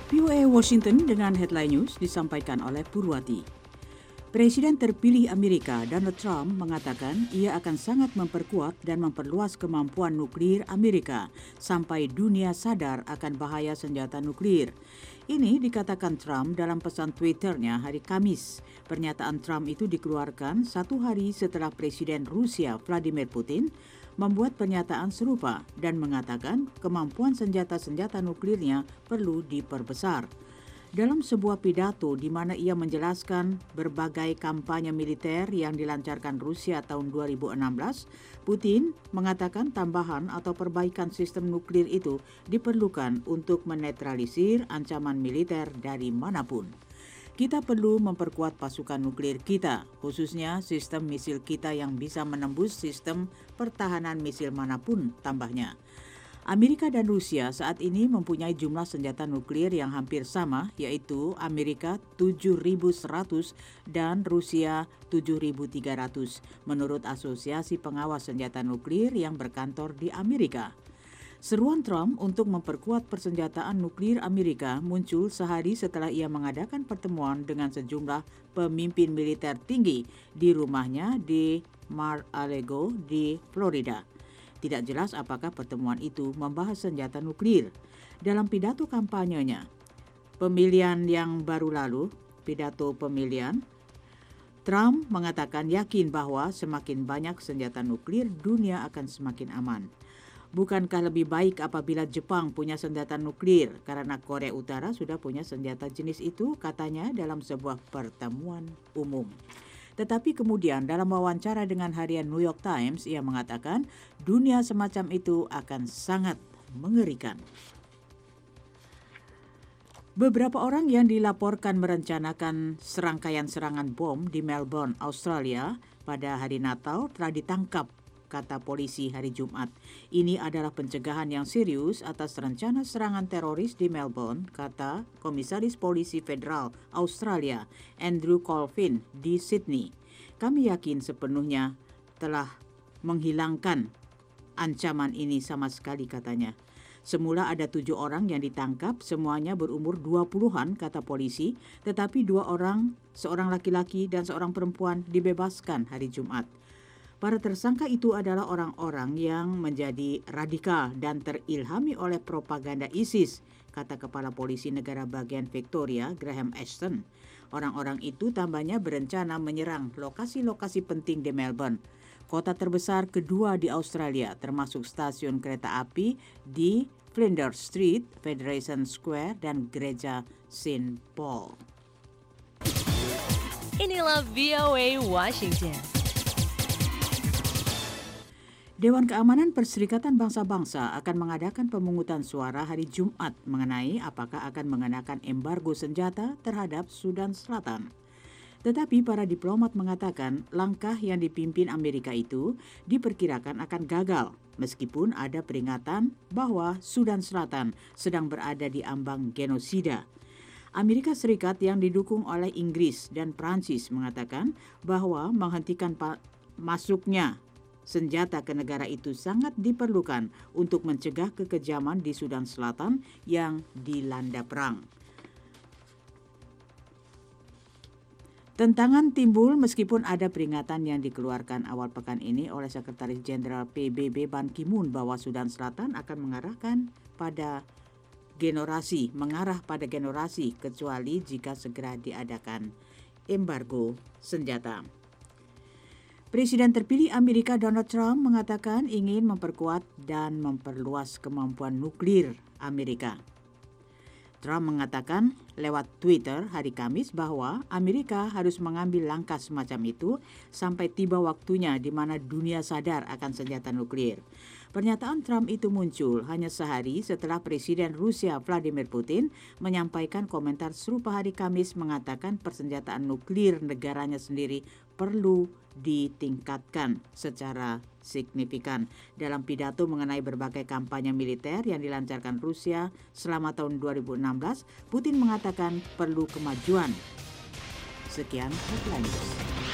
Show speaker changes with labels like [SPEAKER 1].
[SPEAKER 1] VOA Washington dengan headline news disampaikan oleh Purwati. Presiden terpilih Amerika Donald Trump mengatakan ia akan sangat memperkuat dan memperluas kemampuan nuklir Amerika sampai dunia sadar akan bahaya senjata nuklir. Ini dikatakan Trump dalam pesan Twitternya hari Kamis. Pernyataan Trump itu dikeluarkan satu hari setelah Presiden Rusia Vladimir Putin membuat pernyataan serupa dan mengatakan kemampuan senjata-senjata nuklirnya perlu diperbesar. Dalam sebuah pidato di mana ia menjelaskan berbagai kampanye militer yang dilancarkan Rusia tahun 2016, Putin mengatakan tambahan atau perbaikan sistem nuklir itu diperlukan untuk menetralisir ancaman militer dari manapun. Kita perlu memperkuat pasukan nuklir kita, khususnya sistem misil kita yang bisa menembus sistem pertahanan misil manapun, tambahnya. Amerika dan Rusia saat ini mempunyai jumlah senjata nuklir yang hampir sama, yaitu Amerika 7.100 dan Rusia 7.300, menurut Asosiasi Pengawas Senjata Nuklir yang berkantor di Amerika. Seruan Trump untuk memperkuat persenjataan nuklir Amerika muncul sehari setelah ia mengadakan pertemuan dengan sejumlah pemimpin militer tinggi di rumahnya di Mar-a-Lago di Florida. Tidak jelas apakah pertemuan itu membahas senjata nuklir. Dalam pidato kampanyenya, pemilihan yang baru lalu, Trump mengatakan yakin bahwa semakin banyak senjata nuklir, dunia akan semakin aman. Bukankah lebih baik apabila Jepang punya senjata nuklir karena Korea Utara sudah punya senjata jenis itu, katanya dalam sebuah pertemuan umum. Tetapi kemudian dalam wawancara dengan harian New York Times, ia mengatakan dunia semacam itu akan sangat mengerikan. Beberapa orang yang dilaporkan merencanakan serangkaian serangan bom di Melbourne, Australia pada hari Natal telah ditangkap, kata polisi hari Jumat. Ini adalah pencegahan yang serius atas rencana serangan teroris di Melbourne, kata Komisaris Polisi Federal Australia Andrew Colvin di Sydney. Kami yakin sepenuhnya telah menghilangkan ancaman ini sama sekali, katanya. Semula ada 7 orang yang ditangkap, semuanya berumur 20-an, kata polisi, tetapi 2 orang, seorang laki-laki dan seorang perempuan dibebaskan hari Jumat. Para tersangka itu adalah orang-orang yang menjadi radikal dan terilhami oleh propaganda ISIS, kata Kepala Polisi Negara Bagian Victoria, Graham Ashton. Orang-orang itu tambahnya berencana menyerang lokasi-lokasi penting di Melbourne, kota terbesar kedua di Australia, termasuk stasiun kereta api di Flinders Street, Federation Square, dan Gereja St. Paul.
[SPEAKER 2] Inilah VOA Washington.
[SPEAKER 1] Dewan Keamanan Perserikatan Bangsa-Bangsa akan mengadakan pemungutan suara hari Jumat mengenai apakah akan mengenakan embargo senjata terhadap Sudan Selatan. Tetapi para diplomat mengatakan langkah yang dipimpin Amerika itu diperkirakan akan gagal, meskipun ada peringatan bahwa Sudan Selatan sedang berada di ambang genosida. Amerika Serikat yang didukung oleh Inggris dan Prancis mengatakan bahwa menghentikan masuknya senjata ke negara itu sangat diperlukan untuk mencegah kekejaman di Sudan Selatan yang dilanda perang. Tentangan timbul meskipun ada peringatan yang dikeluarkan awal pekan ini oleh Sekretaris Jenderal PBB Ban Ki-moon bahwa Sudan Selatan akan mengarah pada generasi kecuali jika segera diadakan embargo senjata. Presiden terpilih Amerika Donald Trump mengatakan ingin memperkuat dan memperluas kemampuan nuklir Amerika. Trump mengatakan lewat Twitter hari Kamis bahwa Amerika harus mengambil langkah semacam itu sampai tiba waktunya di mana dunia sadar akan senjata nuklir. Pernyataan Trump itu muncul hanya sehari setelah Presiden Rusia Vladimir Putin menyampaikan komentar serupa hari Kamis mengatakan persenjataan nuklir negaranya sendiri perlu ditingkatkan secara signifikan. Dalam pidato mengenai berbagai kampanye militer yang dilancarkan Rusia selama tahun 2016, Putin mengatakan perlu kemajuan. Sekian headline news.